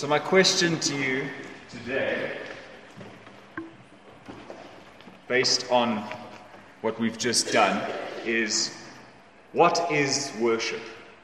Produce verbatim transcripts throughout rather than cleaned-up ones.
So my question to you today, based on what we've just done, is what is worship?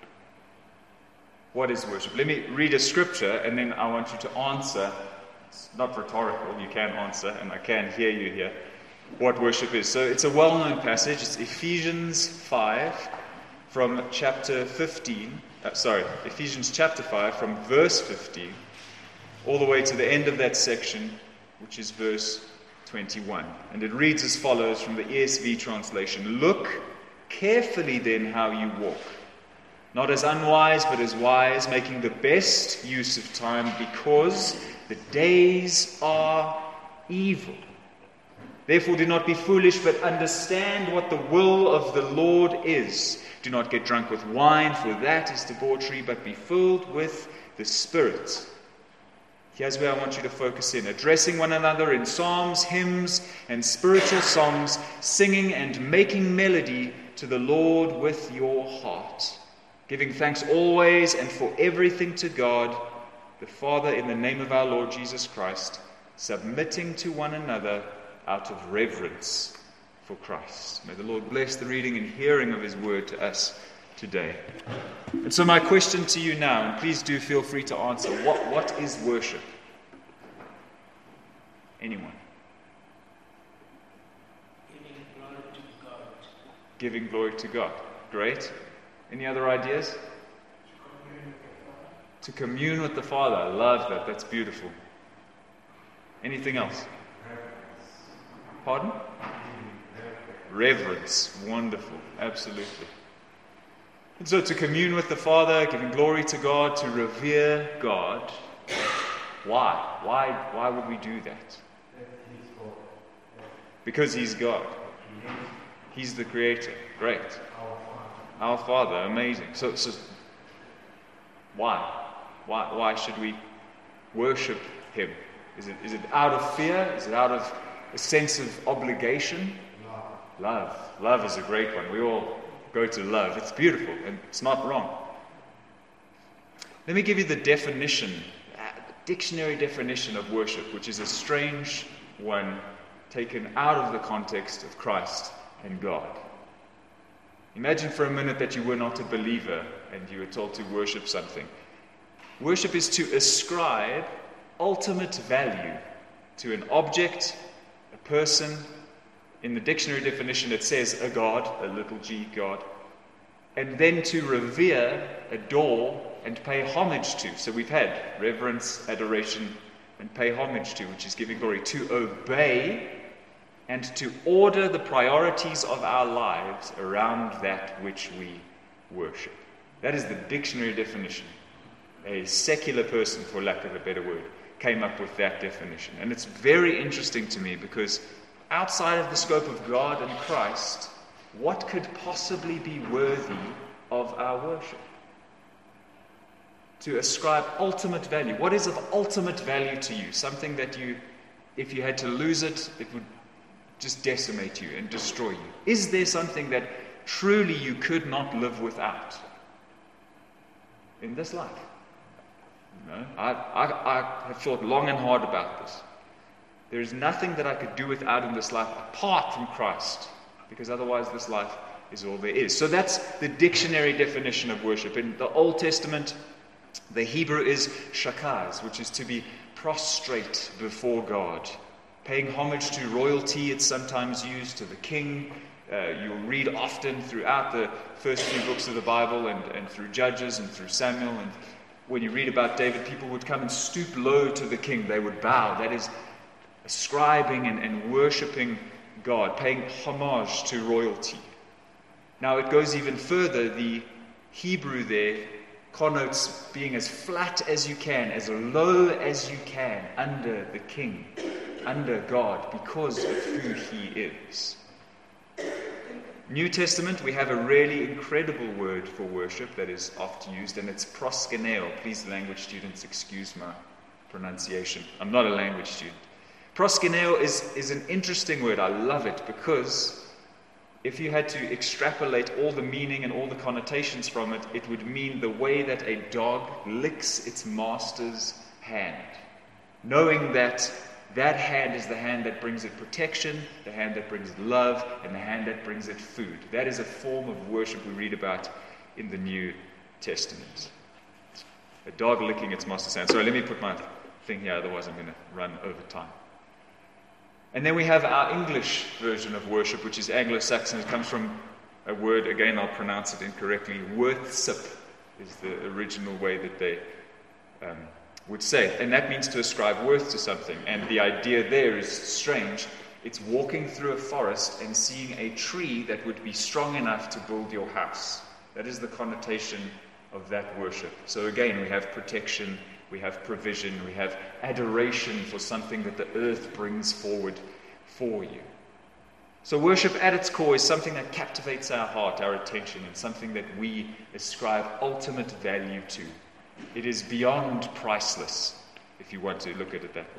What is worship? Let me read a scripture and then I want you to answer. It's not rhetorical, you can answer, and I can hear you here, what worship is. So it's a well-known passage. It's Ephesians five from chapter fifteen. Uh, sorry, Ephesians chapter five from verse fifteen all the way to the end of that section, which is verse twenty-one. And it reads as follows from the E S V translation: Look carefully then how you walk, not as unwise but as wise, making the best use of time, because the days are evil. Therefore do not be foolish, but understand what the will of the Lord is. Do not get drunk with wine, for that is debauchery, but be filled with the Spirit. Here's where I want you to focus in. Addressing one another in psalms, hymns, and spiritual songs, singing and making melody to the Lord with your heart, giving thanks always and for everything to God, the Father, in the name of our Lord Jesus Christ, submitting to one another out of reverence for Christ. May the Lord bless the reading and hearing of his word to us today. And so my question to you now, and please do feel free to answer, what, what is worship? Anyone? Giving glory to God. Giving glory to God. Great. Any other ideas? To commune with the Father. I love that. That's beautiful. Anything else? Pardon? Reverence. Wonderful. Absolutely. And so to commune with the Father, giving glory to God, to revere God. Why? Why, why would we do that? Because He's God. He's the Creator. Great. Our Father. Amazing. So, so why? Why, why should we worship Him? Is it, is it out of fear? Is it out of a sense of obligation? Love. Love is a great one. We all go to love. It's beautiful and it's not wrong. Let me give you the definition, the dictionary definition of worship, which is a strange one taken out of the context of Christ and God. Imagine for a minute that you were not a believer and you were told to worship something. Worship is to ascribe ultimate value to an object, a person. In the dictionary definition, it says a god, a little g, God, and then to revere, adore, and pay homage to. So we've had reverence, adoration, and pay homage to, which is giving glory, to obey, and to order the priorities of our lives around that which we worship. That is the dictionary definition. A secular person, for lack of a better word, came up with that definition. And it's very interesting to me because outside of the scope of God and Christ, what could possibly be worthy of our worship? To ascribe ultimate value. What is of ultimate value to you? Something that you, if you had to lose it, it would just decimate you and destroy you. Is there something that truly you could not live without in this life? No, I, I, I have thought long and hard about this. There is nothing that I could do without in this life apart from Christ, because otherwise this life is all there is. So that's the dictionary definition of worship. In the Old Testament, the Hebrew is shakaz, which is to be prostrate before God. Paying homage to royalty, it's sometimes used to the king. Uh, you'll read often throughout the first few books of the Bible and, and through Judges and through Samuel. And when you read about David, people would come and stoop low to the king. They would bow. That is ascribing and, and worshipping God, paying homage to royalty. Now it goes even further. The Hebrew there connotes being as flat as you can, as low as you can, under the king, under God, because of who He is. New Testament, we have a really incredible word for worship that is oft used, and it's proskuneo. Please, language students, excuse my pronunciation. I'm not a language student. Proskuneo is, is an interesting word. I love it because if you had to extrapolate all the meaning and all the connotations from it, it would mean the way that a dog licks its master's hand, knowing that that hand is the hand that brings it protection, the hand that brings it love, and the hand that brings it food. That is a form of worship we read about in the New Testament. A dog licking its master's hand. Sorry, let me put my thing here, otherwise I'm going to run over time. And then we have our English version of worship, which is Anglo-Saxon. It comes from a word, again I'll pronounce it incorrectly, worthsip is the original way that they um, would say it. And that means to ascribe worth to something. And the idea there is strange. It's walking through a forest and seeing a tree that would be strong enough to build your house. That is the connotation of that worship. So again, we have protection, we have provision, we have adoration for something that the earth brings forward for you. So worship at its core is something that captivates our heart, our attention, and something that we ascribe ultimate value to. It is beyond priceless, if you want to look at it that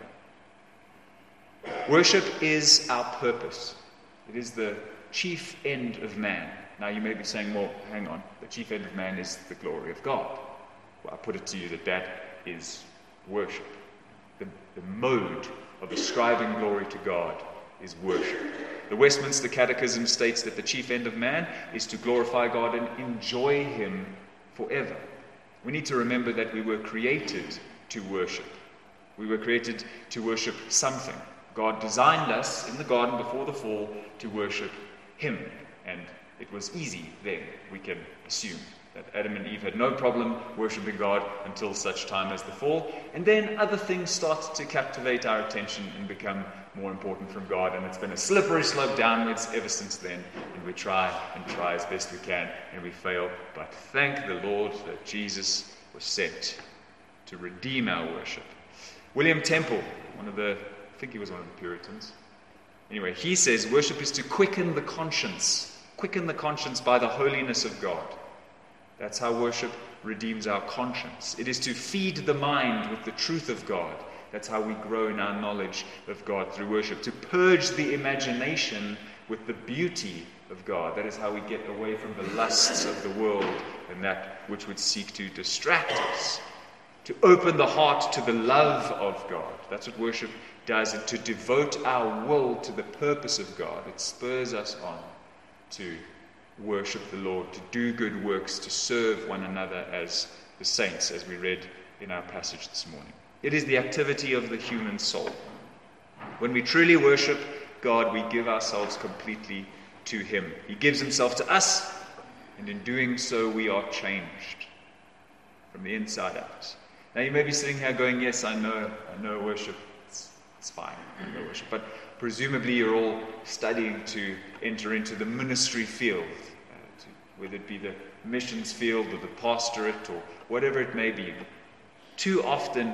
way. Worship is our purpose. It is the chief end of man. Now you may be saying, well, hang on, the chief end of man is the glory of God. Well, I put it to you that that is worship. The, the mode of ascribing glory to God is worship. The Westminster Catechism states that the chief end of man is to glorify God and enjoy Him forever. We need to remember that we were created to worship. We were created to worship something. God designed us in the garden before the fall to worship Him. And it was easy then, we can assume, that Adam and Eve had no problem worshiping God until such time as the fall. And then other things started to captivate our attention and become more important from God. And it's been a slippery slope downwards ever since then. And we try and try as best we can, and we fail. But thank the Lord that Jesus was sent to redeem our worship. William Temple, one of the, I think he was one of the Puritans. Anyway, he says worship is to quicken the conscience. Quicken the conscience by the holiness of God. That's how worship redeems our conscience. It is to feed the mind with the truth of God. That's how we grow in our knowledge of God through worship. To purge the imagination with the beauty of God. That is how we get away from the lusts of the world and that which would seek to distract us. To open the heart to the love of God. That's what worship does. And to devote our will to the purpose of God. It spurs us on to worship the Lord, to do good works, to serve one another as the saints, as we read in our passage this morning. It is the activity of the human soul. When we truly worship God, we give ourselves completely to Him. He gives Himself to us, and in doing so, we are changed from the inside out. Now, you may be sitting here going, yes, I know, I know worship. It's, it's fine, I know worship. But presumably you're all studying to enter into the ministry field, uh, to, whether it be the missions field or the pastorate or whatever it may be. Too often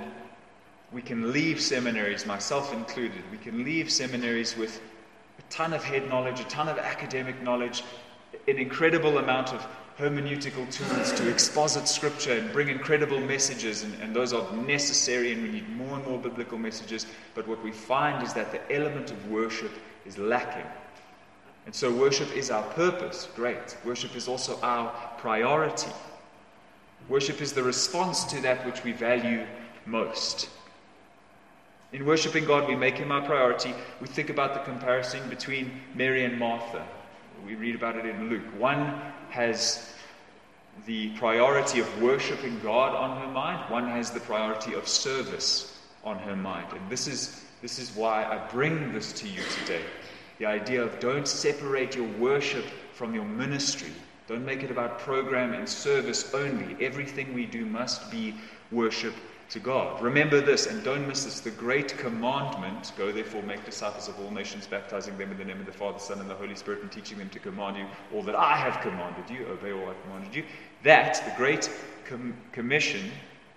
we can leave seminaries, myself included, we can leave seminaries with a ton of head knowledge, a ton of academic knowledge, an incredible amount of hermeneutical tools to exposit Scripture and bring incredible messages, and, and those are necessary, and we need more and more biblical messages. But what we find is that the element of worship is lacking. And so worship is our purpose. Great. Worship is also our priority. Worship is the response to that which we value most. In worshiping God, we make Him our priority. We think about the comparison between Mary and Martha. We read about it in Luke. One has the priority of worshiping God on her mind. One has the priority of service on her mind. And this is, this is why I bring this to you today. The idea of don't separate your worship from your ministry. Don't make it about program and service only. Everything we do must be worship to God. Remember this, and don't miss this, the great commandment, go therefore make disciples of all nations, baptizing them in the name of the Father, Son, and the Holy Spirit, and teaching them to command you all that I have commanded you. Obey all I commanded you. That, the great com- commission,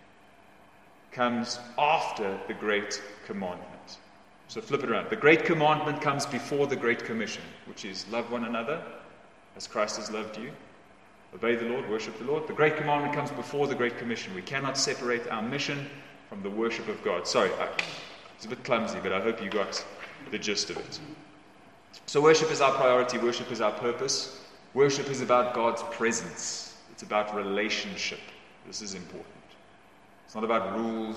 comes after the great commandment. So flip it around. The great commandment comes before the great commission, which is love one another as Christ has loved you. Obey the Lord, worship the Lord. The Great Commandment comes before the Great Commission. We cannot separate our mission from the worship of God. Sorry, I, it's a bit clumsy, but I hope you got the gist of it. So worship is our priority. Worship is our purpose. Worship is about God's presence. It's about relationship. This is important. It's not about rules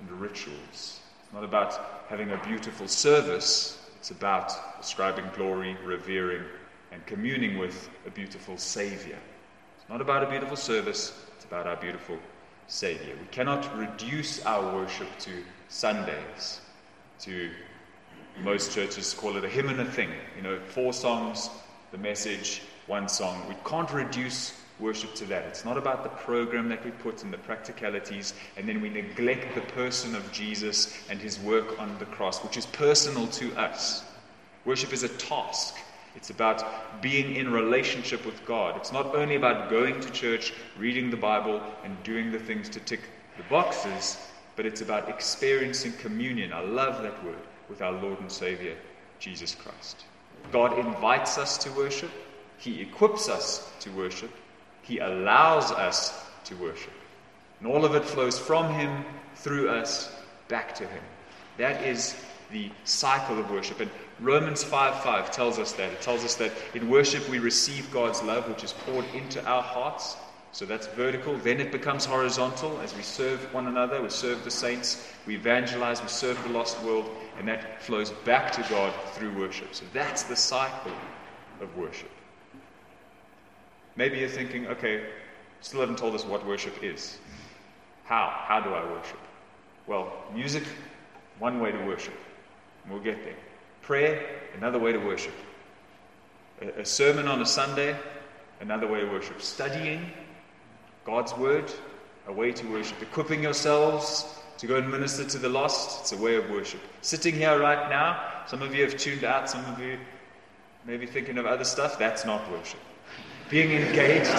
and rituals. It's not about having a beautiful service. It's about ascribing glory, revering, and communing with a beautiful Savior. It's not about a beautiful service. It's about our beautiful Savior. We cannot reduce our worship to Sundays, to, most churches call it a hymn and a thing. You know, four songs, the message, one song. We can't reduce worship to that. It's not about the program that we put and the practicalities, and then we neglect the person of Jesus and his work on the cross, which is personal to us. Worship is a task. It's about being in relationship with God. It's not only about going to church, reading the Bible, and doing the things to tick the boxes, but it's about experiencing communion. I love that word, with our Lord and Savior, Jesus Christ. God invites us to worship. He equips us to worship. He allows us to worship. And all of it flows from him, through us, back to him. That is the cycle of worship. And Romans five five tells us that. It tells us that in worship we receive God's love, which is poured into our hearts. So that's vertical. Then it becomes horizontal as we serve one another, we serve the saints, we evangelize, we serve the lost world, and that flows back to God through worship. So that's the cycle of worship. Maybe you're thinking, okay, still haven't told us what worship is. How? How do I worship? Well, music, one way to worship. And we'll get there. Prayer, another way to worship. A, a sermon on a Sunday, another way to worship. Studying God's Word, a way to worship. Equipping yourselves to go and minister to the lost, it's a way of worship. Sitting here right now, some of you have tuned out, some of you may be thinking of other stuff, that's not worship. Being engaged,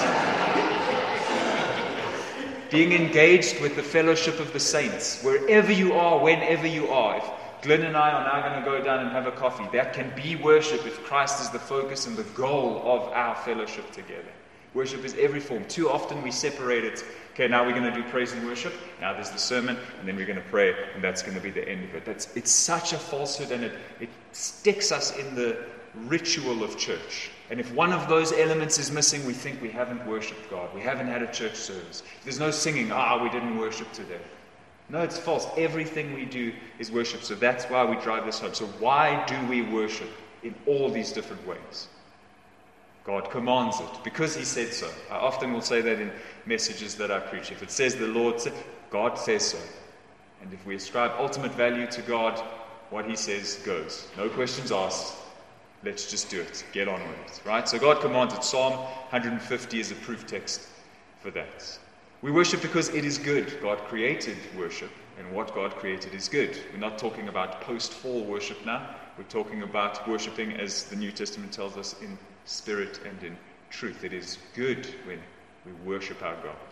being engaged with the fellowship of the saints, wherever you are, whenever you are. If Glenn and I are now going to go down and have a coffee, that can be worship if Christ is the focus and the goal of our fellowship together. Worship is every form. Too often we separate it. Okay, now we're going to do praise and worship. Now there's the sermon, and then we're going to pray, and that's going to be the end of it. That's it's such a falsehood, and it, it sticks us in the ritual of church. And if one of those elements is missing, we think we haven't worshipped God. We haven't had a church service. If there's no singing, ah, we didn't worship today. No, it's false. Everything we do is worship. So that's why we drive this home. So why do we worship in all these different ways? God commands it because he said so. I often will say that in messages that I preach. If it says the Lord said, God says so. And if we ascribe ultimate value to God, what he says goes. No questions asked. Let's just do it. Get on with it. Right? So God commands it. Psalm one fifty is a proof text for that. We worship because it is good. God created worship, and what God created is good. We're not talking about post-fall worship now. We're talking about worshiping, as the New Testament tells us, in spirit and in truth. It is good when we worship our God.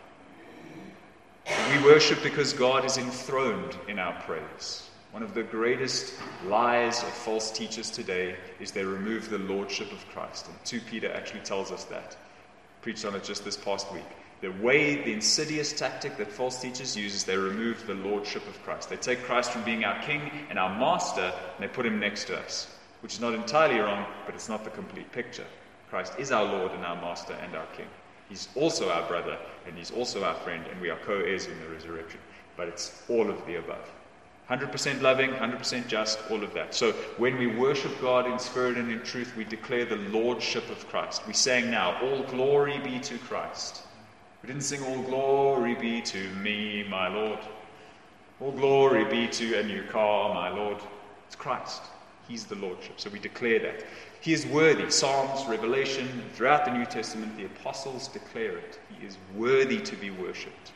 We worship because God is enthroned in our praise. One of the greatest lies of false teachers today is they remove the lordship of Christ. And Second Peter actually tells us that. Preached on it just this past week. The way, the insidious tactic that false teachers use is they remove the lordship of Christ. They take Christ from being our king and our master, and they put him next to us, which is not entirely wrong, but it's not the complete picture. Christ is our Lord and our master and our king. He's also our brother, and he's also our friend, and we are co-heirs in the resurrection. But it's all of the above. one hundred percent loving, one hundred percent just, all of that. So when we worship God in spirit and in truth, we declare the lordship of Christ. We sang now, all glory be to Christ. We didn't sing, all glory be to me, my Lord. All glory be to a new car, my Lord. It's Christ. He's the lordship. So we declare that. He is worthy. Psalms, Revelation, throughout the New Testament, the apostles declare it. He is worthy to be worshipped.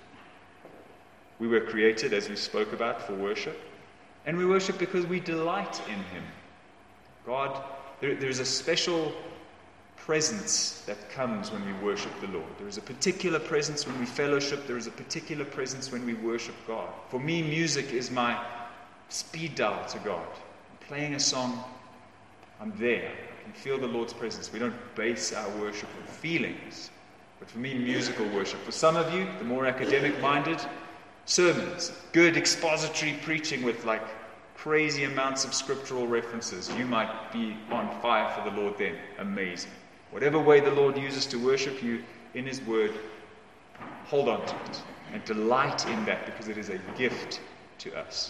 We were created, as we spoke about, for worship. And we worship because we delight in him. God, there, there's a special presence that comes when we worship the Lord. There is a particular presence when we fellowship. There is a particular presence when we worship God. For me, music is my speed dial to God. I'm playing a song, I'm there. I can feel the Lord's presence. We don't base our worship on feelings. But for me, musical worship. For some of you, the more academic-minded, sermons, good expository preaching with like crazy amounts of scriptural references. You might be on fire for the Lord then. Amazing. Whatever way the Lord uses to worship you in his word, hold on to it and delight in that because it is a gift to us.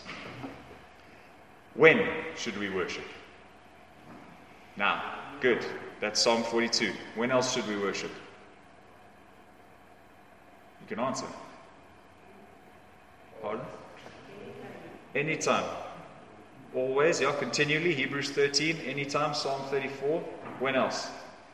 When should we worship? Now, good. That's Psalm forty-two. When else should we worship? You can answer. Pardon? Anytime. Always, yeah, continually. Hebrews thirteen, anytime. Psalm thirty-four. When else?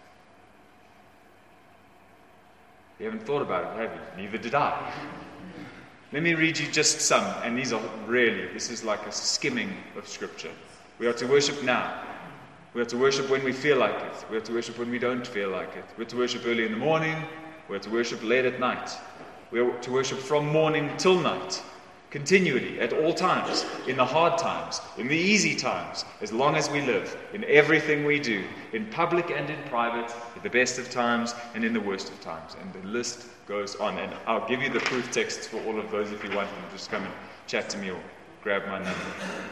You haven't thought about it, have you? Neither did I. Let me read you just some, and these are really, this is like a skimming of Scripture. We are to worship now. We are to worship when we feel like it. We are to worship when we don't feel like it. We are to worship early in the morning. We are to worship late at night. We are to worship from morning till night, continually, at all times, in the hard times, in the easy times, as long as we live, in everything we do, in public and in private, at the best of times and in the worst of times. And the list goes on. And I'll give you the proof texts for all of those if you want them. Just come and chat to me or grab my number.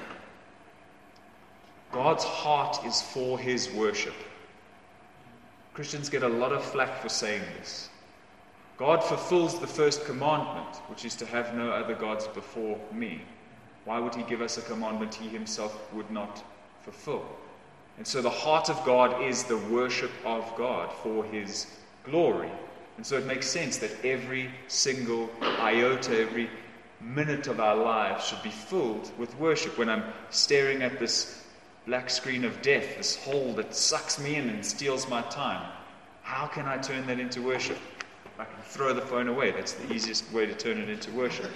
God's heart is for his worship. Christians get a lot of flack for saying this. God fulfills the first commandment, which is to have no other gods before me. Why would he give us a commandment he himself would not fulfill? And so the heart of God is the worship of God for his glory. And so it makes sense that every single iota, every minute of our lives should be filled with worship. When I'm staring at this black screen of death, this hole that sucks me in and steals my time, how can I turn that into worship? I can throw the phone away. That's the easiest way to turn it into worship.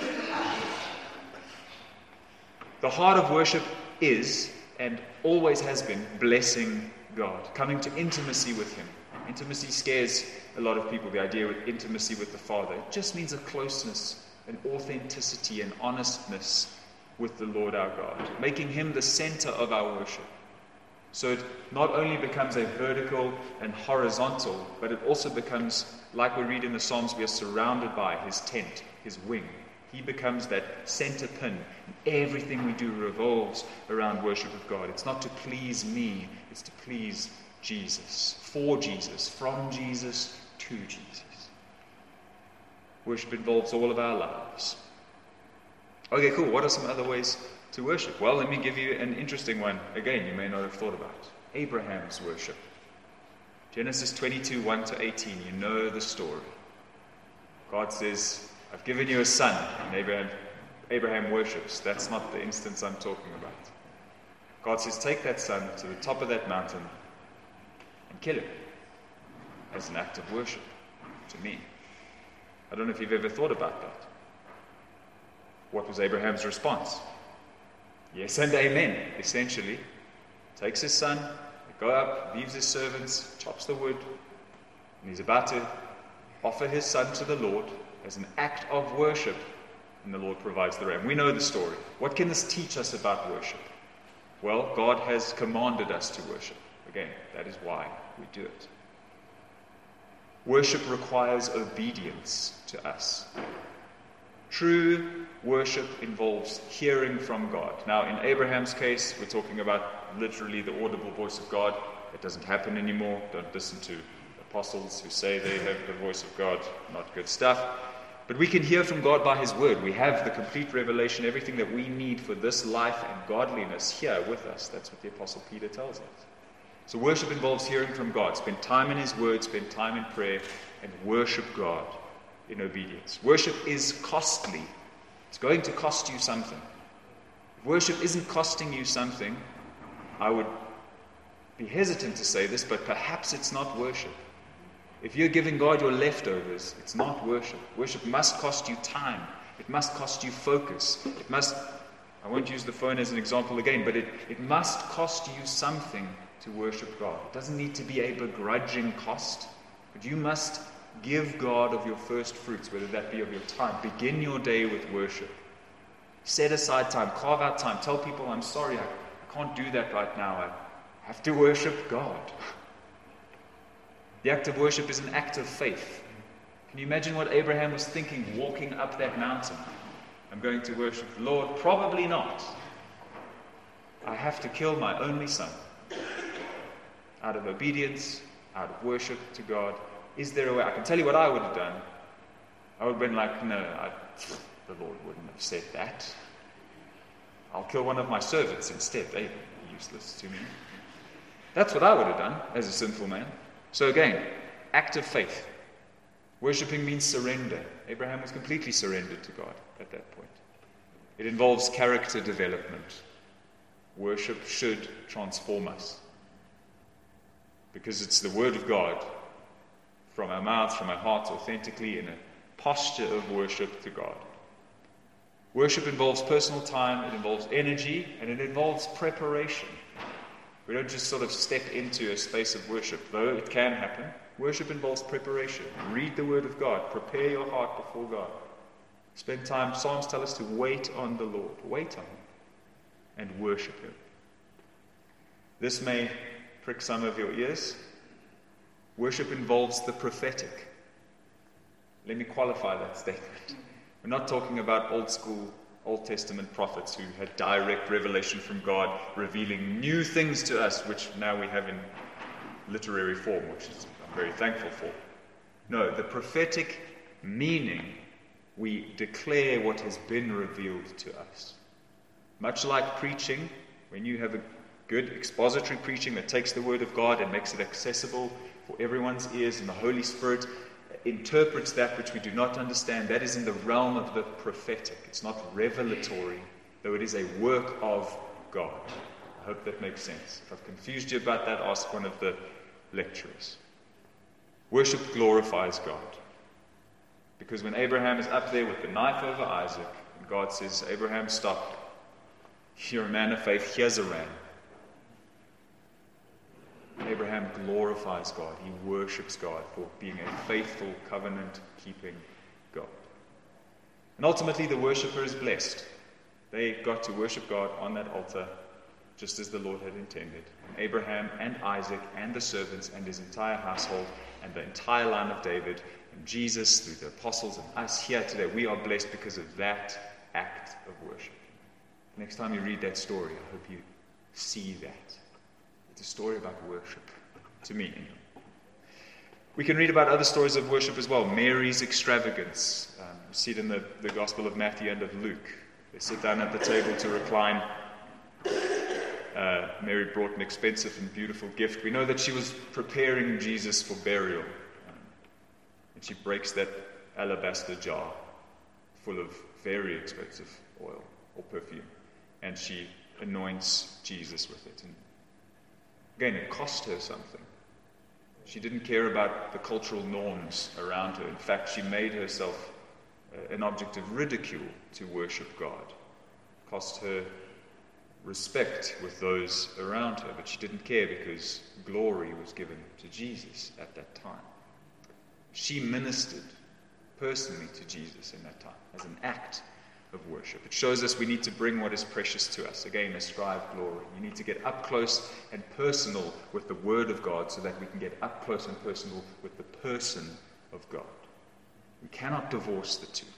The heart of worship is, and always has been, blessing God, coming to intimacy with him. Intimacy scares a lot of people, the idea with intimacy with the Father. It just means a closeness, an authenticity, an honestness with the Lord our God, making him the center of our worship. So it not only becomes a vertical and horizontal, but it also becomes, like we read in the Psalms, we are surrounded by his tent, his wing. He becomes that center pin. Everything we do revolves around worship of God. It's not to please me, it's to please Jesus, for Jesus, from Jesus to Jesus. Worship involves all of our lives. Okay, cool. What are some other ways to worship? Well, let me give you an interesting one. Again, you may not have thought about. Abraham's worship. Genesis twenty-two, one to eighteen. You know the story. God says, I've given you a son. And Abraham, Abraham worships. That's not the instance I'm talking about. God says, take that son to the top of that mountain and kill him as an act of worship to me. I don't know if you've ever thought about that. What was Abraham's response? Yes and amen, essentially. Takes his son, they go up, leaves his servants, chops the wood, and he's about to offer his son to the Lord as an act of worship, and the Lord provides the ram. We know the story. What can this teach us about worship? Well, God has commanded us to worship. Again, that is why we do it. Worship requires obedience to us. True worship involves hearing from God. Now, in Abraham's case, we're talking about literally the audible voice of God. It doesn't happen anymore. Don't listen to apostles who say they have the voice of God. Not good stuff. But we can hear from God by his word. We have the complete revelation, everything that we need for this life and godliness here with us. That's what the Apostle Peter tells us. So worship involves hearing from God. Spend time in his word, spend time in prayer, and worship God in obedience. Worship is costly. It's going to cost you something. If worship isn't costing you something, I would be hesitant to say this, but perhaps it's not worship. If you're giving God your leftovers, it's not worship. Worship must cost you time. It must cost you focus. It must, I won't use the phone as an example again, but it, it must cost you something to worship God. It doesn't need to be a begrudging cost, but you must give God of your first fruits, whether that be of your time. Begin your day with worship. Set aside time. Carve out time. Tell people, I'm sorry, I, I can't do that right now. I have to worship God. The act of worship is an act of faith. Can you imagine what Abraham was thinking walking up that mountain? I'm going to worship the Lord? Probably not. I have to kill my only son. Out of obedience, out of worship to God. Is there a way? I can tell you what I would have done. I would have been like, no, I, the Lord wouldn't have said that. I'll kill one of my servants instead. They're useless to me. That's what I would have done as a sinful man. So again, act of faith. Worshipping means surrender. Abraham was completely surrendered to God at that point. It involves character development. Worship should transform us, because it's the Word of God from our mouths, from our hearts, authentically in a posture of worship to God. Worship involves personal time, it involves energy, and it involves preparation. We don't just sort of step into a space of worship, though it can happen. Worship involves preparation. Read the Word of God. Prepare your heart before God. Spend time. Psalms tell us to wait on the Lord. Wait on Him and worship Him. This may prick some of your ears. Worship involves the prophetic. Let me qualify that statement. We're not talking about old school Old Testament prophets who had direct revelation from God, revealing new things to us, which now we have in literary form, which is, I'm very thankful for. No, the prophetic meaning, we declare what has been revealed to us. Much like preaching, when you have a good expository preaching that takes the Word of God and makes it accessible for everyone's ears, and the Holy Spirit interprets that which we do not understand, that is in the realm of the prophetic. It's not revelatory, though it is a work of God. I hope that makes sense. If I've confused you about that, ask one of the lecturers. Worship glorifies God. Because when Abraham is up there with the knife over Isaac, and God says, Abraham, stop. You're a man of faith. Here's a ram. Abraham glorifies God. He worships God for being a faithful, covenant-keeping God. And ultimately, the worshiper is blessed. They got to worship God on that altar just as the Lord had intended. And Abraham and Isaac and the servants and his entire household and the entire line of David and Jesus through the apostles and us here today, we are blessed because of that act of worship. Next time you read that story, I hope you see that. It's a story about worship, to me anyway. We can read about other stories of worship as well. Mary's extravagance. Um, you see it in the, the Gospel of Matthew and of Luke. They sit down at the table to recline. Uh, Mary brought an expensive and beautiful gift. We know that she was preparing Jesus for burial. Um, and she breaks that alabaster jar full of very expensive oil or perfume. And she anoints Jesus with it. And again, it cost her something. She didn't care about the cultural norms around her. In fact, she made herself uh, an object of ridicule to worship God. It cost her respect with those around her, but she didn't care because glory was given to Jesus at that time. She ministered personally to Jesus in that time as an act of worship. It shows us we need to bring what is precious to us. Again, ascribe glory. You need to get up close and personal with the Word of God so that we can get up close and personal with the person of God. We cannot divorce the two.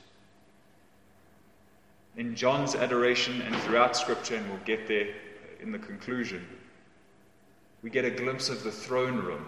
In John's adoration and throughout Scripture, and we'll get there in the conclusion, we get a glimpse of the throne room.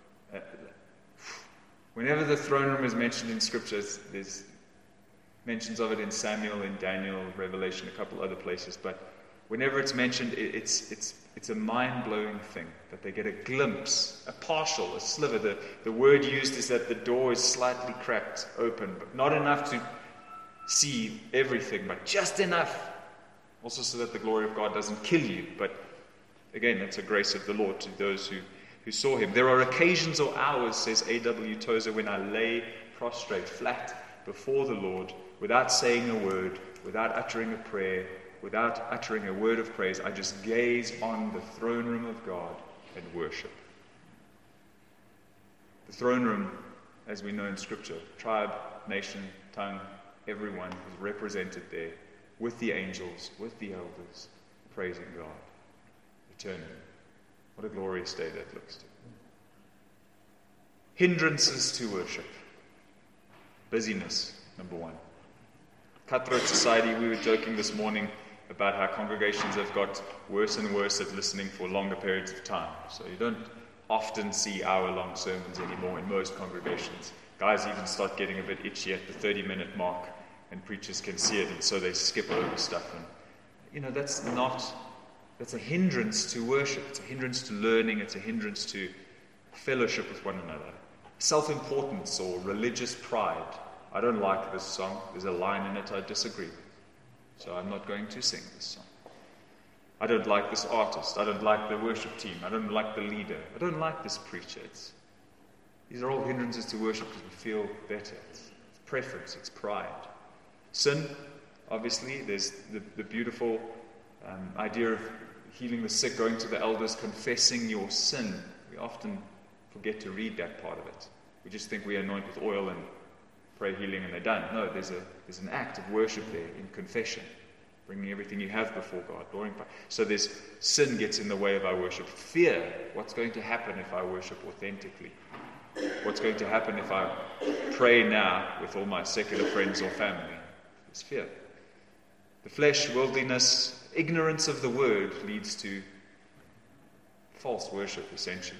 Whenever the throne room is mentioned in Scripture, there's mentions of it in Samuel, in Daniel, Revelation, a couple other places, but whenever it's mentioned, it's it's it's a mind-blowing thing that they get a glimpse, a partial, a sliver. The, the word used is that the door is slightly cracked open, but not enough to see everything, but just enough, also so that the glory of God doesn't kill you. But again, that's a grace of the Lord to those who, who saw Him. There are occasions or hours, says A W Tozer, when I lay prostrate, flat before the Lord, without saying a word, without uttering a prayer, without uttering a word of praise. I just gaze on the throne room of God and worship. The throne room, as we know in Scripture, tribe, nation, tongue, everyone is represented there with the angels, with the elders, praising God eternally. What a glorious day that looks to. Hindrances to worship. Busyness, number one. Cutthroat society, we were joking this morning about how congregations have got worse and worse at listening for longer periods of time. So you don't often see hour-long sermons anymore in most congregations. Guys even start getting a bit itchy at the thirty-minute mark, and preachers can see it, and so they skip over stuff. And you know, that's not, that's a hindrance to worship. It's a hindrance to learning. It's a hindrance to fellowship with one another. Self-importance or religious pride. I don't like this song. There's a line in it I disagree with. So I'm not going to sing this song. I don't like this artist. I don't like the worship team. I don't like the leader. I don't like this preacher. It's, these are all hindrances to worship because we feel better. It's, it's preference. It's pride. Sin, obviously, there's the, the beautiful um, idea of healing the sick, going to the elders, confessing your sin. We often forget to read that part of it. We just think we anoint with oil and pray healing and they're done. No, there's a there's an act of worship there in confession, bringing everything you have before God. So there's sin gets in the way of our worship. Fear, what's going to happen if I worship authentically? What's going to happen if I pray now with all my secular friends or family? There's fear. The flesh, worldliness, ignorance of the word leads to false worship, essentially.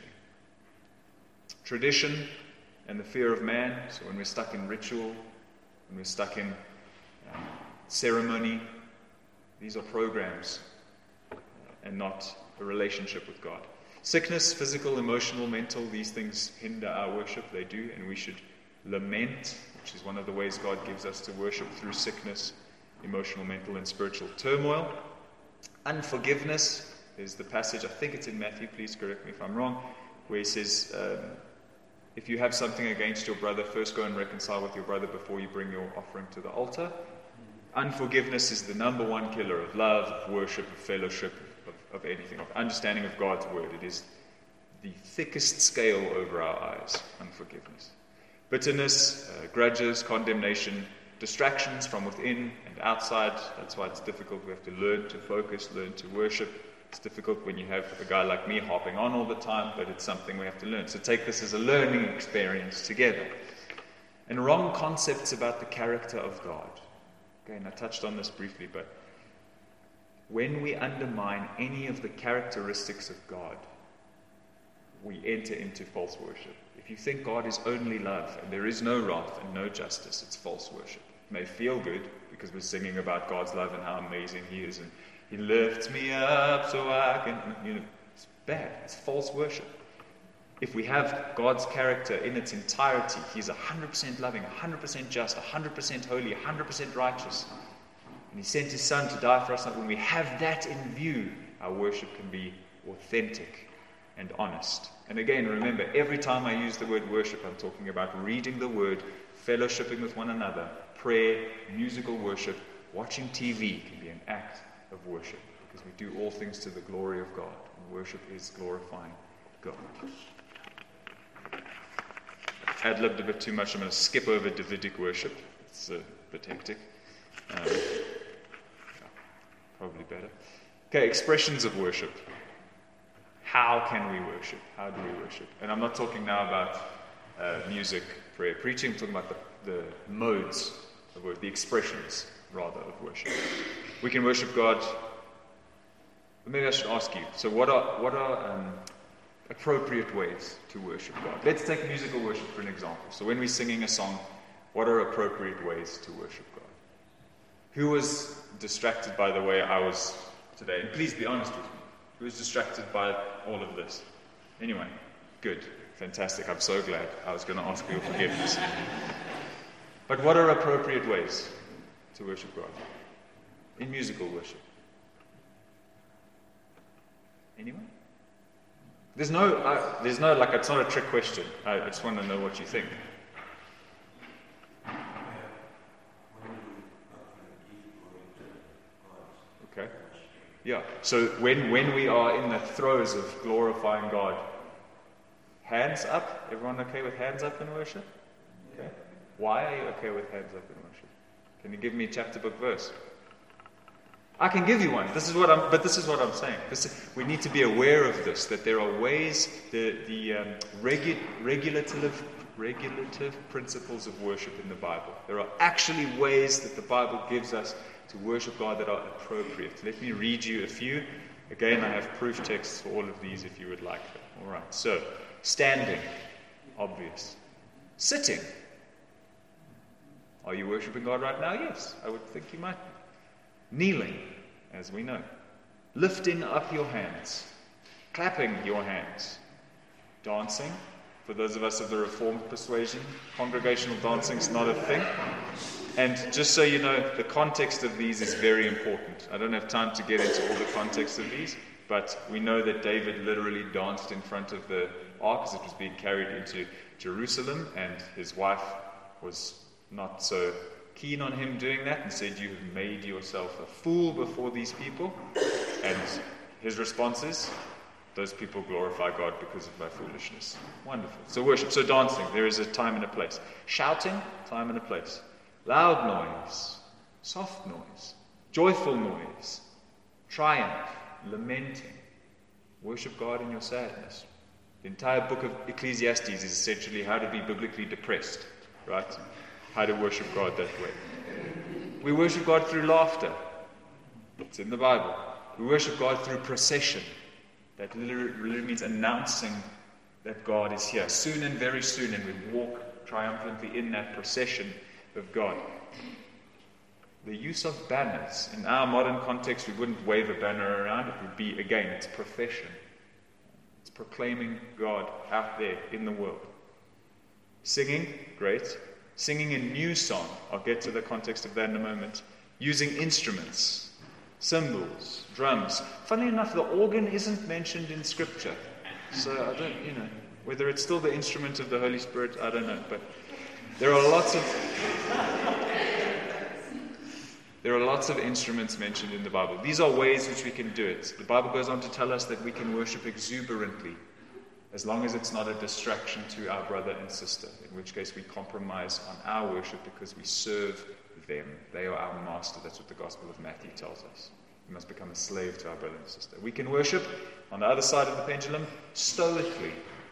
Tradition and the fear of man. So when we're stuck in ritual, when we're stuck in um, ceremony, these are programs uh, and not a relationship with God. Sickness, physical, emotional, mental, these things hinder our worship. They do, and we should lament, which is one of the ways God gives us to worship, through sickness, emotional, mental, and spiritual turmoil. Unforgiveness is the passage, I think it's in Matthew, please correct me if I'm wrong, where he says, um, if you have something against your brother, first go and reconcile with your brother before you bring your offering to the altar. Unforgiveness is the number one killer of love, of worship, of fellowship, of, of anything, of understanding of God's word. It is the thickest scale over our eyes, unforgiveness. Bitterness, uh, grudges, condemnation, distractions from within and outside. That's why it's difficult. We have to learn to focus, learn to worship. It's difficult when you have a guy like me hopping on all the time, but it's something we have to learn. So take this as a learning experience together. And wrong concepts about the character of God. Okay, and I touched on this briefly, but when we undermine any of the characteristics of God, we enter into false worship. If you think God is only love and there is no wrath and no justice, it's false worship. It may feel good because we're singing about God's love and how amazing He is, and He lifts me up so I can, you know, it's bad. It's false worship. If we have God's character in its entirety, He's one hundred percent loving, one hundred percent just, one hundred percent holy, one hundred percent righteous, and He sent His Son to die for us. When we have that in view, our worship can be authentic and honest. And again, remember, every time I use the word worship, I'm talking about reading the Word, fellowshipping with one another, prayer, musical worship. Watching T V can be an act of worship, because we do all things to the glory of God, and worship is glorifying God. I've ad-libbed a bit too much. I'm going to skip over Davidic worship. It's a bit hectic. Um, yeah, probably better. Okay, expressions of worship. How can we worship? How do we worship? And I'm not talking now about uh, music, prayer, preaching. I'm talking about the, the modes of worship, the expressions, rather, of worship. We can worship God. Maybe I should ask you. So, what are what are um, appropriate ways to worship God? Let's take musical worship for an example. So, when we're singing a song, what are appropriate ways to worship God? Who was distracted by the way I was today? And please be honest with me. Who was distracted by all of this? Anyone? Good. Fantastic. I'm so glad. I was going to ask for your forgiveness. But what are appropriate ways to worship God in musical worship? Anyone? There's no, uh, there's no, like, it's not a trick question. I, I just want to know what you think. Okay. Yeah. So when when we are in the throes of glorifying God, hands up. Everyone okay with hands up in worship? Okay. Why are you okay with hands up in worship? Can you give me chapter, book, verse? I can give you one. This is what I'm. But this is what I'm saying. This is, we need to be aware of this. That there are ways. The the um, regu- regulative regulative principles of worship in the Bible. There are actually ways that the Bible gives us to worship God that are appropriate. Let me read you a few. Again, I have proof texts for all of these if you would like them. All right. So, standing, obvious. Sitting. Are you worshiping God right now? Yes, I would think you might be. Kneeling. as we know. Lifting up your hands, clapping your hands, dancing. For those of us of the Reformed persuasion, congregational dancing is not a thing. And just so you know, the context of these is very important. I don't have time to get into all the context of these, but we know that David literally danced in front of the ark as it was being carried into Jerusalem, and his wife was not so keen on him doing that and said, "You have made yourself a fool before these people." And his response is, "Those people glorify God because of my foolishness." Wonderful. So worship. So dancing, there is a time and a place. Shouting, time and a place. Loud noise, soft noise, joyful noise, triumph, lamenting. Worship God in your sadness. The entire book of Ecclesiastes is essentially how to be biblically depressed, right? How to worship God that way. We worship God through laughter. It's in the Bible. We worship God through procession. That literally means announcing that God is here. Soon and very soon, and we walk triumphantly in that procession of God. The use of banners. In our modern context, we wouldn't wave a banner around. It would be, again, it's profession. It's proclaiming God out there in the world. Singing, great. Singing a new song. I'll get to the context of that in a moment. Using instruments. Cymbals, drums. Funnily enough, the organ isn't mentioned in Scripture. So I don't, you know, whether it's still the instrument of the Holy Spirit, I don't know. But there are lots of there are lots of instruments mentioned in the Bible. These are ways which we can do it. The Bible goes on to tell us that we can worship exuberantly, as long as it's not a distraction to our brother and sister, in which case we compromise on our worship because we serve them. They are our master. That's what the Gospel of Matthew tells us. We must become a slave to our brother and sister. We can worship, on the other side of the pendulum, stoically,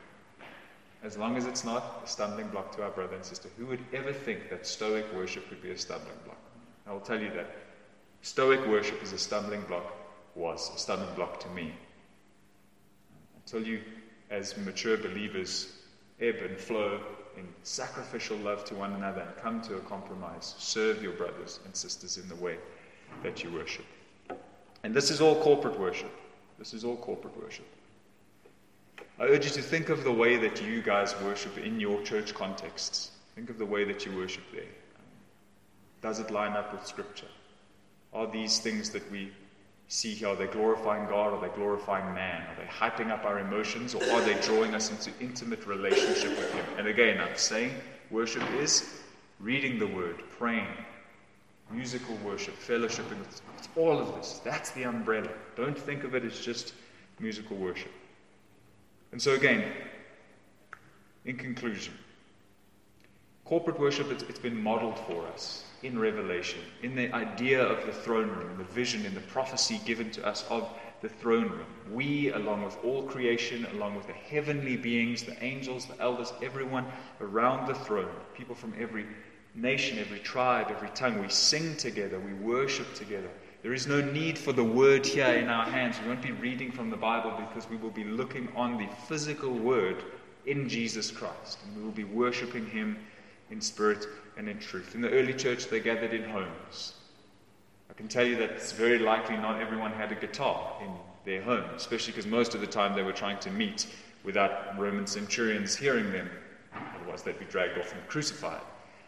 as long as it's not a stumbling block to our brother and sister. Who would ever think that stoic worship would be a stumbling block? I will tell you that stoic worship is a stumbling block, was a stumbling block to me. Until you, as mature believers, ebb and flow in sacrificial love to one another and come to a compromise, serve your brothers and sisters in the way that you worship. And this is all corporate worship. This is all corporate worship. I urge you to think of the way that you guys worship in your church contexts. Think of the way that you worship there. Does it line up with Scripture? Are these things that we see here, are they glorifying God? Are they glorifying man? Are they hyping up our emotions? Or are they drawing us into intimate relationship with Him? And again, I'm saying worship is reading the Word, praying, musical worship, fellowshipping. It's, it's all of this. That's the umbrella. Don't think of it as just musical worship. And so again, in conclusion, corporate worship, it's, it's been modeled for us in Revelation, in the idea of the throne room, in the vision, in the prophecy given to us of the throne room. We, along with all creation, along with the heavenly beings, the angels, the elders, everyone around the throne, people from every nation, every tribe, every tongue, we sing together, we worship together. There is no need for the word here in our hands. We won't be reading from the Bible because we will be looking on the physical word in Jesus Christ, and we will be worshiping Him in spirit and in truth. In the early church, they gathered in homes. I can tell you that it's very likely not everyone had a guitar in their home, especially because most of the time they were trying to meet without Roman centurions hearing them. Otherwise, they'd be dragged off and crucified.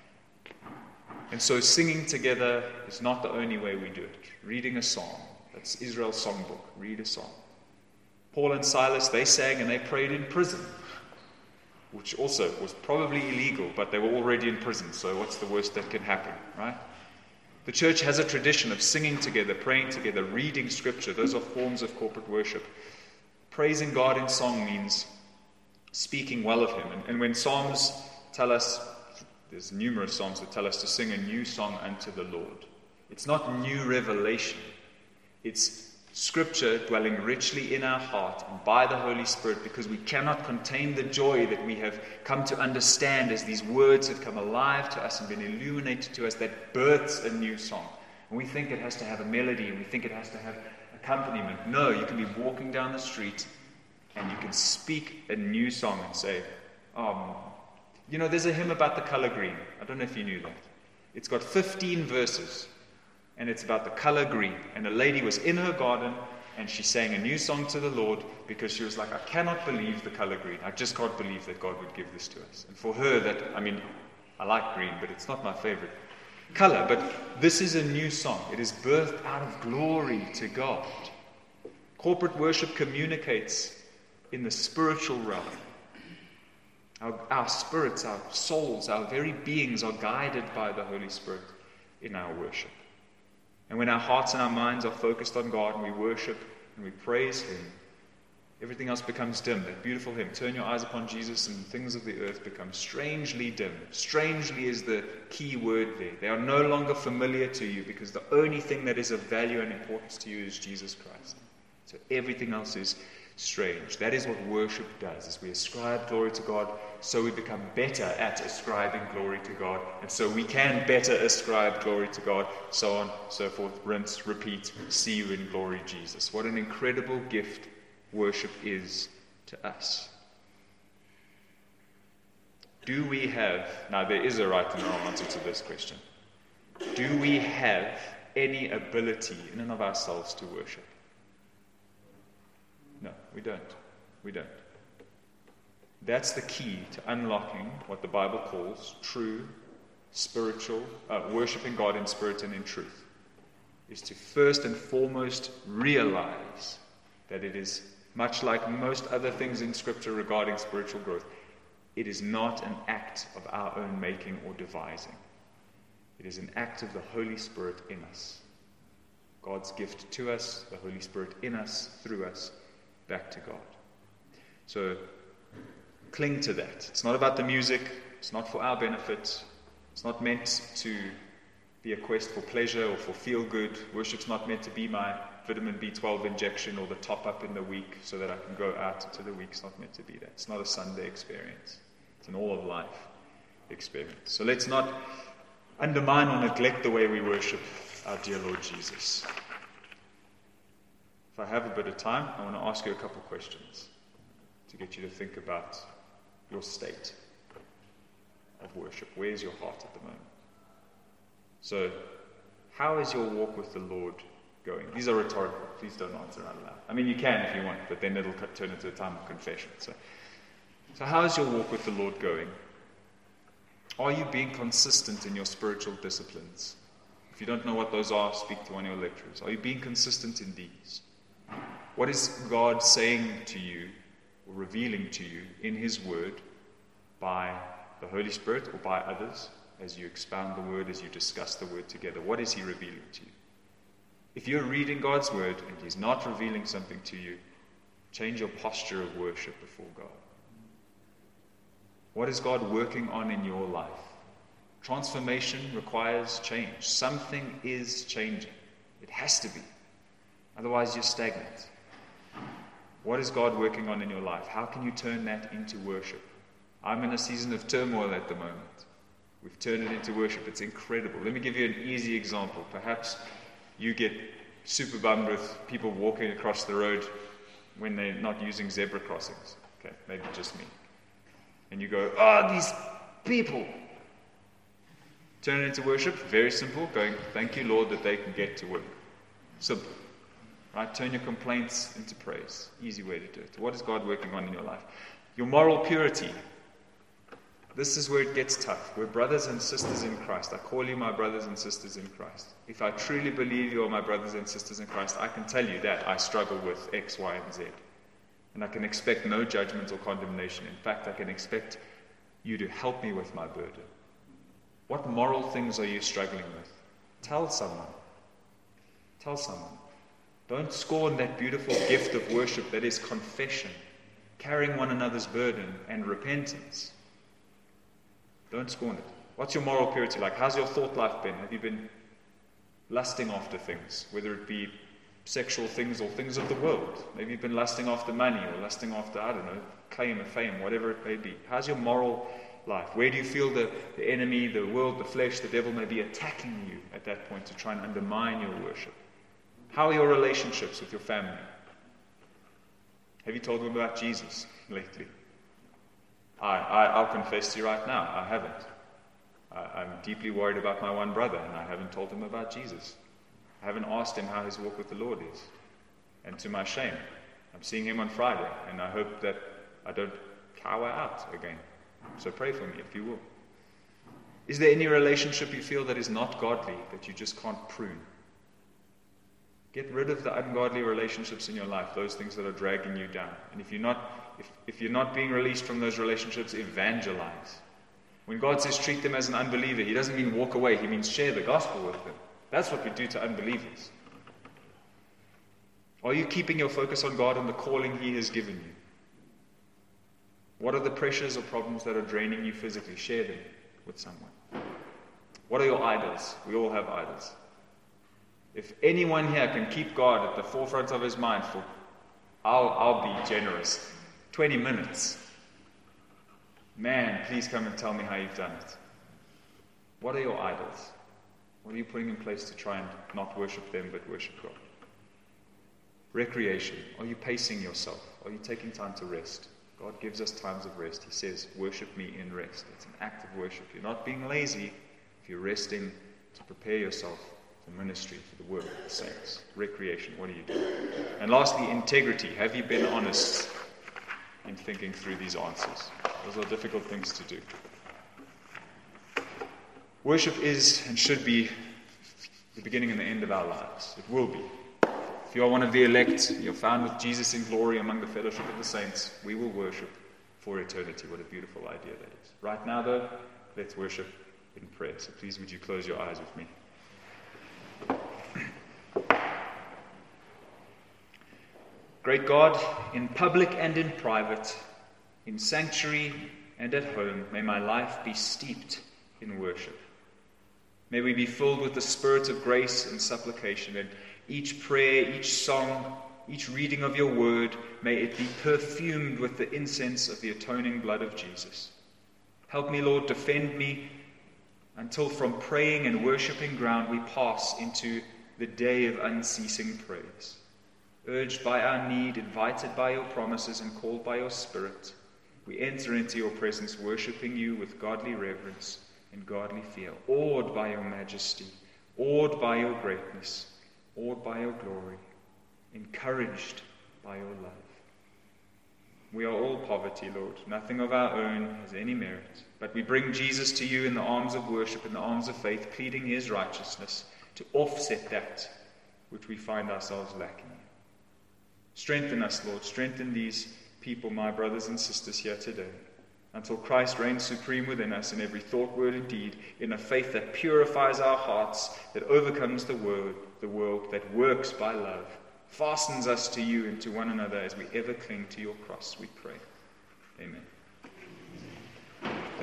And so singing together is not the only way we do it. Reading a song. That's Israel's songbook. Read a song. Paul and Silas, they sang and they prayed in prison, which also was probably illegal, but they were already in prison, so what's the worst that can happen, right? The church has a tradition of singing together, praying together, reading Scripture. Those are forms of corporate worship. Praising God in song means speaking well of Him. And, and when Psalms tell us, there's numerous Psalms that tell us to sing a new song unto the Lord. It's not new revelation. It's Scripture dwelling richly in our heart and by the Holy Spirit, because we cannot contain the joy that we have come to understand as these words have come alive to us and been illuminated to us, that births a new song. And we think it has to have a melody and we think it has to have accompaniment. No, you can be walking down the street and you can speak a new song and say, oh, you know, there's a hymn about the color green. I don't know if you knew that. It's got fifteen verses. and it's about the color green. And a lady was in her garden, and she sang a new song to the Lord because she was like, I cannot believe the color green. I just can't believe that God would give this to us. And for her, that, I mean, I like green, but it's not my favorite color. But this is a new song. It is birthed out of glory to God. Corporate worship communicates in the spiritual realm. Our, our spirits, our souls, our very beings are guided by the Holy Spirit in our worship. And when our hearts and our minds are focused on God and we worship and we praise Him, everything else becomes dim. That beautiful hymn, turn your eyes upon Jesus and things of the earth become strangely dim. Strangely is the key word there. They are no longer familiar to you because the only thing that is of value and importance to you is Jesus Christ. So everything else is strange. That is what worship does. As we ascribe glory to God, so we become better at ascribing glory to God, and so we can better ascribe glory to God, so on, so forth, rinse, repeat, see you in glory, Jesus. What an incredible gift worship is to us. Do we have, now there is a right and wrong answer to this question, do we have any ability in and of ourselves to worship? No, we don't. We don't. That's the key to unlocking what the Bible calls true, spiritual, uh, worshiping God in spirit and in truth, is to first and foremost realize that it is, much like most other things in Scripture regarding spiritual growth, it is not an act of our own making or devising. It is an act of the Holy Spirit in us. God's gift to us, the Holy Spirit in us, through us, back to God. So cling to that. It's not about the music. It's not for our benefit. It's not meant to be a quest for pleasure or for feel good. Worship's not meant to be my vitamin B twelve injection or the top up in the week so that I can go out into the week. It's not meant to be that. It's not a Sunday experience. It's an all of life experience. So let's not undermine or neglect the way we worship our dear Lord Jesus. If I have a bit of time, I want to ask you a couple of questions to get you to think about your state of worship. Where's your heart at the moment? So, how is your walk with the Lord going? These are rhetorical. Please don't answer out loud. I mean, you can if you want, but then it'll turn into a time of confession. So, so how is your walk with the Lord going? Are you being consistent in your spiritual disciplines? If you don't know what those are, speak to one of your lecturers. Are you being consistent in these? What is God saying to you or revealing to you in His Word by the Holy Spirit or by others as you expound the Word, as you discuss the Word together? What is He revealing to you? If you're reading God's Word and He's not revealing something to you, change your posture of worship before God. What is God working on in your life? Transformation requires change. Something is changing. It has to be. Otherwise, you're stagnant. What is God working on in your life? How can you turn that into worship? I'm in a season of turmoil at the moment. We've turned it into worship. It's incredible. Let me give you an easy example. Perhaps you get super bummed with people walking across the road when they're not using zebra crossings. Okay, maybe just me. And you go, oh, these people. Turn it into worship. Very simple. Going, thank you, Lord, that they can get to work. Simple. Right? Turn your complaints into praise. Easy way to do it. What is God working on in your life? Your moral purity. This is where it gets tough. We're brothers and sisters in Christ. I call you my brothers and sisters in Christ. If I truly believe you are my brothers and sisters in Christ, I can tell you that I struggle with X, Y, and Z. And I can expect no judgment or condemnation. In fact, I can expect you to help me with my burden. What moral things are you struggling with? Tell someone. Tell someone. Don't scorn that beautiful gift of worship that is confession, carrying one another's burden and repentance. Don't scorn it. What's your moral purity like? How's your thought life been? Have you been lusting after things, whether it be sexual things or things of the world? Maybe you've been lusting after money or lusting after, I don't know, claim or fame, whatever it may be. How's your moral life? Where do you feel the, the enemy, the world, the flesh, the devil may be attacking you at that point to try and undermine your worship? How are your relationships with your family? Have you told them about Jesus lately? I, I, I'll confess to you right now, I haven't. I, I'm deeply worried about my one brother, and I haven't told him about Jesus. I haven't asked him how his walk with the Lord is. And to my shame, I'm seeing him on Friday, and I hope that I don't cower out again. So pray for me if you will. Is there any relationship you feel that is not godly, that you just can't prune? Get rid of the ungodly relationships in your life, those things that are dragging you down. And if you're not, if, if you're not being released from those relationships, evangelize. When God says treat them as an unbeliever, He doesn't mean walk away. He means share the gospel with them. That's what we do to unbelievers. Are you keeping your focus on God and the calling He has given you? What are the pressures or problems that are draining you physically? Share them with someone. What are your idols? We all have idols. If anyone here can keep God at the forefront of his mind for, I'll, I'll be generous, twenty minutes. Man, please come and tell me how you've done it. What are your idols? What are you putting in place to try and not worship them but worship God? Recreation. Are you pacing yourself? Are you taking time to rest? God gives us times of rest. He says, worship me in rest. It's an act of worship. You're not being lazy if you're resting to prepare yourself for ministry, for the work of the saints. Recreation. What are you doing? And lastly, integrity. Have you been honest in thinking through these answers? Those are difficult things to do. Worship is and should be the beginning and the end of our lives. It will be. If you are one of the elect, you're found with Jesus in glory among the fellowship of the saints, we will worship for eternity. What a beautiful idea that is. Right now, though, let's worship in prayer. So please, would you close your eyes with me? Great God, in public and in private, in sanctuary and at home, may my life be steeped in worship. May we be filled with the spirit of grace and supplication, and each prayer, each song, each reading of your word, may it be perfumed with the incense of the atoning blood of Jesus. Help me, Lord, defend me until from praying and worshipping ground we pass into the day of unceasing praise. Urged by our need, invited by your promises, and called by your Spirit, we enter into your presence, worshipping you with godly reverence and godly fear, awed by your majesty, awed by your greatness, awed by your glory, encouraged by your love. We are all poverty, Lord. Nothing of our own has any merit, but we bring Jesus to you in the arms of worship, in the arms of faith, pleading his righteousness to offset that which we find ourselves lacking. Strengthen us, Lord. Strengthen these people, my brothers and sisters here today, until Christ reigns supreme within us in every thought, word, and deed, in a faith that purifies our hearts, that overcomes the world, the world, that works by love, fastens us to you and to one another as we ever cling to your cross, we pray. Amen.